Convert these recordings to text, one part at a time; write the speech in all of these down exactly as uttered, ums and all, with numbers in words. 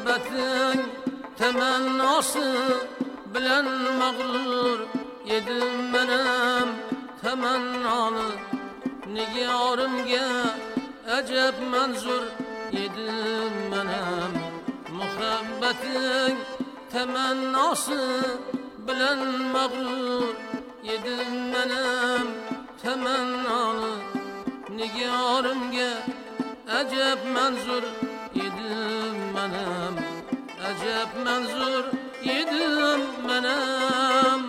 muhabbating tamannasi bilan mag'rur edim menem tamannoni nigorimga ajab manzur edim menem muhabbating tamannasi bilan mag'rur edim menem tamannoni nigorimga ajab manzur edim menem ajab manzur edim menem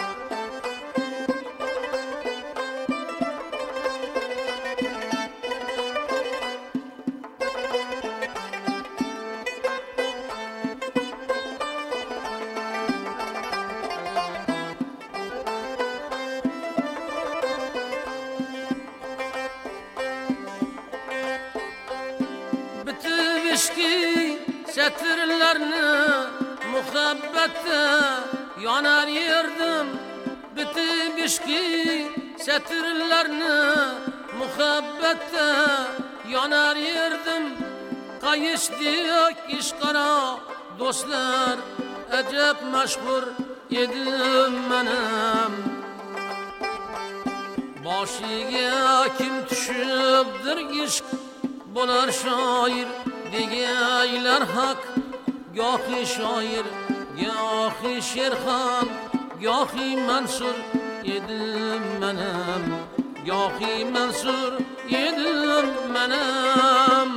satırlarını muhabbatta yonar yerdim bitib ishki satırlarını muhabbatta yonar yerdim qayishdek ishqaro do'stlar ajab mashhur edim menem boshiga kim tushibdir ishq bo'lar shoir deganlar haq gohi shoir gohi sherxon gohi mansur edim menem gohi mansur edim menem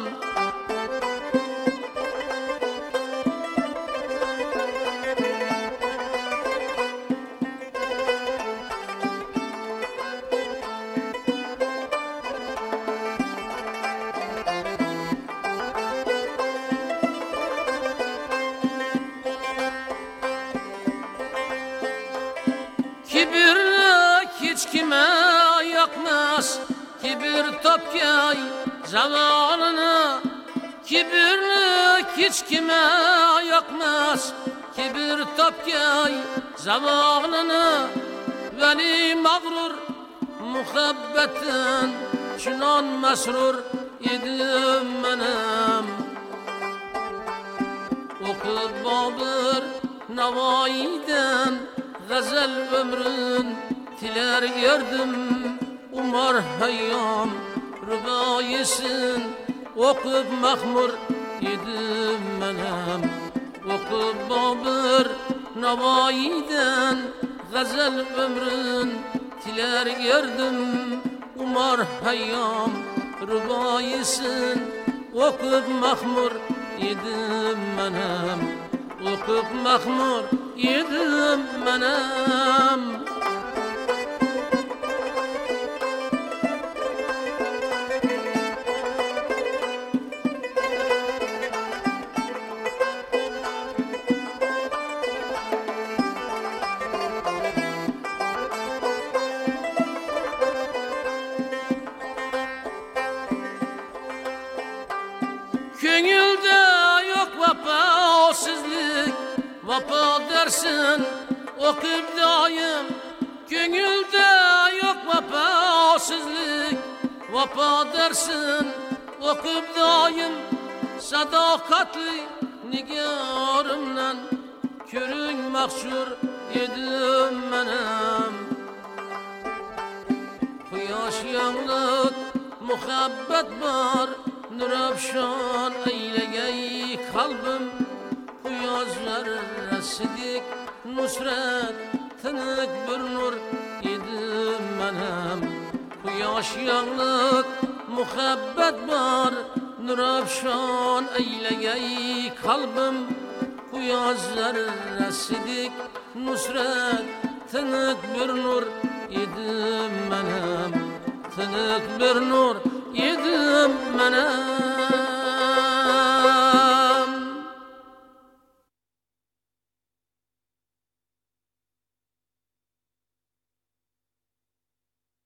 kibir topgay zamonini kibirlik hech kime yoqmas kibir topgay zamonini vali mag'rur muhabbatin chunon masrur edim menem o'qib Bobur Navoiydan g'azal umrin tilar yerdim Umar Hayyom ruboyisin o'qib mahmur edim menem o'qib Bobur Navoiydan g'azal umrin tilar yerdim Umar Hayyom ruboyisin o'qib mahmur edim menem o'qib mahmur edim menem Köngülde yok vefasızlık, vefa dersin okuyup daim. Köngülde yok vefasızlık, vefa dersin okuyup daim. Sadakatli nigarımdan körün mahşur edim menem. Quyosh yağlık muhabbet var. Nur afshon aylagay qalbim quyoshlar rasidik nusrat tiniq bir nur edim menem quyosh yog'liq muhabbat bor nur afshon aylagay qalbim quyoshlar rasidik nusrat tiniq bir nur edim menem tiniq bir nur edim menem